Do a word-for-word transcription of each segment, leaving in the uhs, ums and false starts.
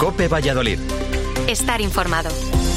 COPE Valladolid. Estar informado.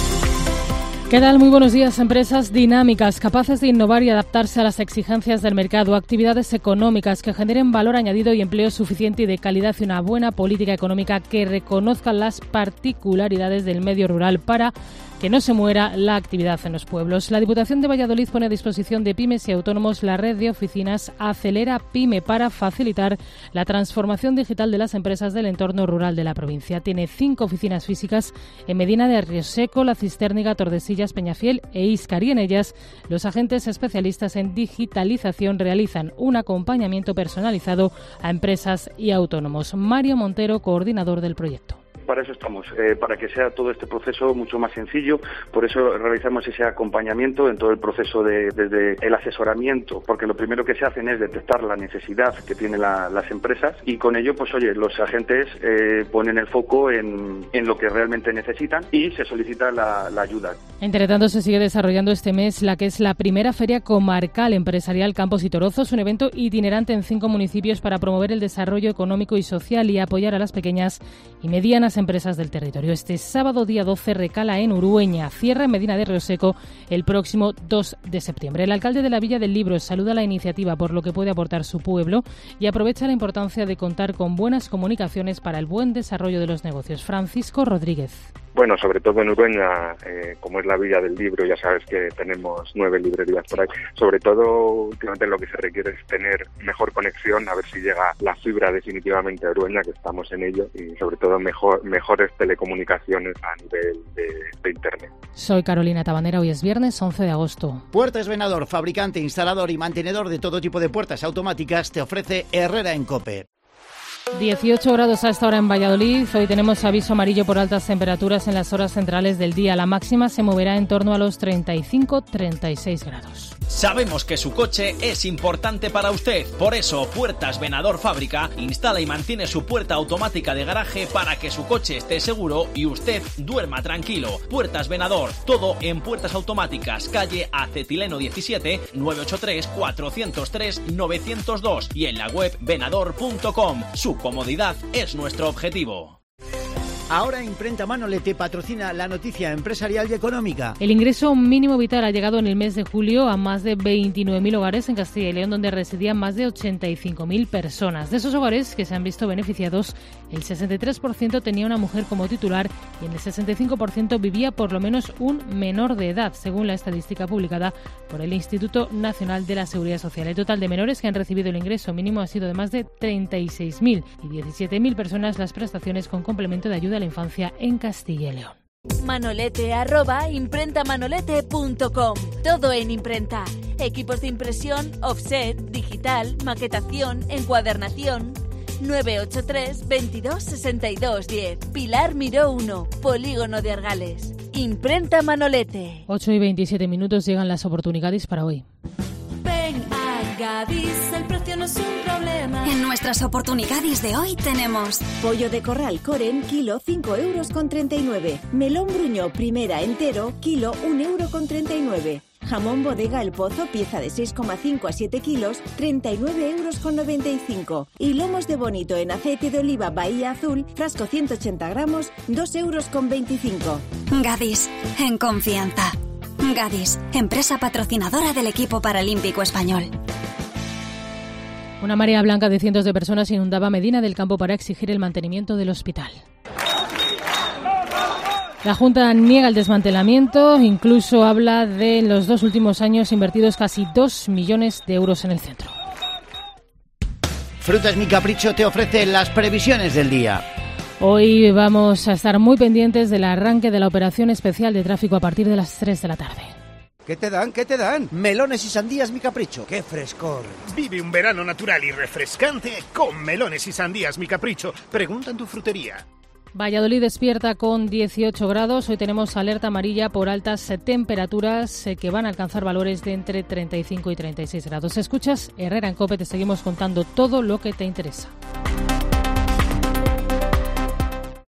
¿Qué tal? Muy buenos días. Empresas dinámicas, capaces de innovar y adaptarse a las exigencias del mercado, actividades económicas que generen valor añadido y empleo suficiente y de calidad y una buena política económica que reconozca las particularidades del medio rural para que no se muera la actividad en los pueblos. La Diputación de Valladolid pone a disposición de pymes y autónomos la red de oficinas Acelera Pyme para facilitar la transformación digital de las empresas del entorno rural de la provincia. Tiene cinco oficinas físicas en Medina de Rioseco, La Cistérniga, Tordesillas, Peñafiel e Íscar, y en ellas los agentes especialistas en digitalización realizan un acompañamiento personalizado a empresas y autónomos. Mario Montero, coordinador del proyecto. Para eso estamos, eh, para que sea todo este proceso mucho más sencillo. Por eso realizamos ese acompañamiento en todo el proceso de, desde el asesoramiento, porque lo primero que se hacen es detectar la necesidad que tienen la, las empresas, y con ello, pues oye, los agentes eh, ponen el foco en, en lo que realmente necesitan y se solicita la, la ayuda. Entre tanto, se sigue desarrollando este mes la que es la primera Feria Comarcal Empresarial Campos y Torozos, un evento itinerante en cinco municipios para promover el desarrollo económico y social y apoyar a las pequeñas y medianas empresas del territorio. Este sábado día doce recala en Urueña, cierra en Medina de Rioseco el próximo dos de septiembre. El alcalde de la Villa del Libro saluda la iniciativa por lo que puede aportar su pueblo y aprovecha la importancia de contar con buenas comunicaciones para el buen desarrollo de los negocios. Francisco Rodríguez. Bueno, sobre todo en Urueña, eh, como es la Villa del Libro, ya sabes que tenemos nueve librerías por ahí. Sobre todo, últimamente lo que se requiere es tener mejor conexión, a ver si llega la fibra definitivamente a Urueña, que estamos en ello, y sobre todo mejor, mejores telecomunicaciones a nivel de, de Internet. Soy Carolina Tabanera, hoy es viernes once de agosto. Puertas Venador, fabricante, instalador y mantenedor de todo tipo de puertas automáticas, te ofrece Herrera en COPE. dieciocho grados a esta hora en Valladolid. Hoy tenemos aviso amarillo por altas temperaturas en las horas centrales del día. La máxima se moverá en torno a los treinta y cinco a treinta y seis grados. Sabemos que su coche es importante para usted. Por eso, Puertas Venador Fábrica instala y mantiene su puerta automática de garaje para que su coche esté seguro y usted duerma tranquilo. Puertas Venador, todo en puertas automáticas, calle Acetileno diecisiete, nueve ocho tres, cuatro cero tres, nueve cero dos y en la web venador punto com. Su comodidad es nuestro objetivo. Ahora Imprenta Manolete patrocina la noticia empresarial y económica. El ingreso mínimo vital ha llegado en el mes de julio a más de veintinueve mil hogares en Castilla y León, donde residían más de ochenta y cinco mil personas. De esos hogares que se han visto beneficiados, el sesenta y tres por ciento tenía una mujer como titular y en el sesenta y cinco por ciento vivía por lo menos un menor de edad, según la estadística publicada por el Instituto Nacional de la Seguridad Social. El total de menores que han recibido el ingreso mínimo ha sido de más de treinta y seis mil y diecisiete mil personas las prestaciones con complemento de ayuda a la infancia en Castilla y León. Manolete arroba imprentamanolete punto com. Todo en imprenta. Equipos de impresión, offset, digital, maquetación, encuadernación. nueve ocho tres, veintidós, sesenta y dos, diez. Pilar Miró uno, Polígono de Argales. Imprenta Manolete. ocho y veintisiete minutos llegan las oportunidades para hoy. Ven a Gadis, el precio no es un problema. En nuestras oportunidades de hoy tenemos pollo de corral Coren, kilo cinco euros con treinta y nueve. Melón bruñó primera entero, kilo un euro con treinta y nueve. Jamón Bodega El Pozo, pieza de seis coma cinco a siete kilos, treinta y nueve euros con noventa y cinco. Y lomos de bonito en aceite de oliva Bahía Azul, frasco ciento ochenta gramos, dos euros con veinticinco. Gadis, en confianza. Gadis, empresa patrocinadora del equipo paralímpico español. Una marea blanca de cientos de personas inundaba Medina del Campo para exigir el mantenimiento del hospital. La Junta niega el desmantelamiento, incluso habla de en los dos últimos años invertidos casi dos millones de euros en el centro. Frutas Mi Capricho te ofrece las previsiones del día. Hoy vamos a estar muy pendientes del arranque de la operación especial de tráfico a partir de las tres de la tarde. ¿Qué te dan? ¿Qué te dan? Melones y sandías Mi Capricho. ¡Qué frescor! Vive un verano natural y refrescante con melones y sandías Mi Capricho. Pregunta en tu frutería. Valladolid despierta con dieciocho grados. Hoy tenemos alerta amarilla por altas temperaturas eh, que van a alcanzar valores de entre treinta y cinco y treinta y seis grados. Escuchas Herrera en COPE, te seguimos contando todo lo que te interesa.